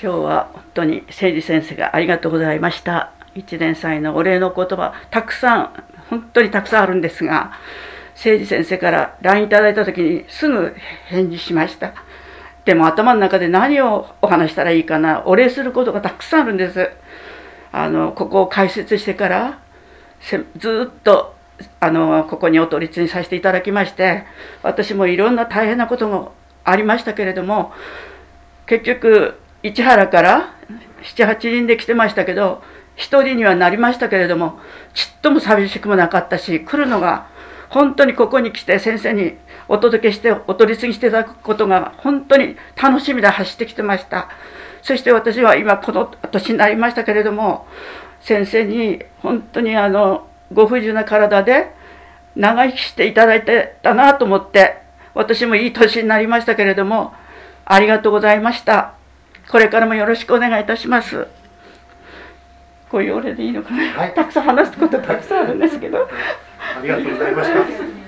今日は本当に誠司先生がありがとうございました。1年祭のお礼の言葉、たくさん、本当にたくさんあるんですが、誠司先生から LINE いただいた時にすぐ返事しました。でも頭の中で何をお話したらいいかな、お礼することがたくさんあるんです。ここを開設してからずっとここにお取り次ぎさせていただきまして、私もいろんな大変なこともありましたけれども、結局市原から7、8人で来てましたけど、1人にはなりましたけれども、ちっとも寂しくもなかったし、来るのが本当にここに来て先生にお届けしてお取り次ぎしていただくことが本当に楽しみで走ってきてました。そして私は今この年になりましたけれども、先生に本当にご不自由な体で長生きしていただいてたなと思って、私もいい年になりましたけれども、ありがとうございました。これからもよろしくお願いいたします。こういう俺でいいのかな、はい、たくさん話すことたくさんあるんですけど、 ありがとうございました。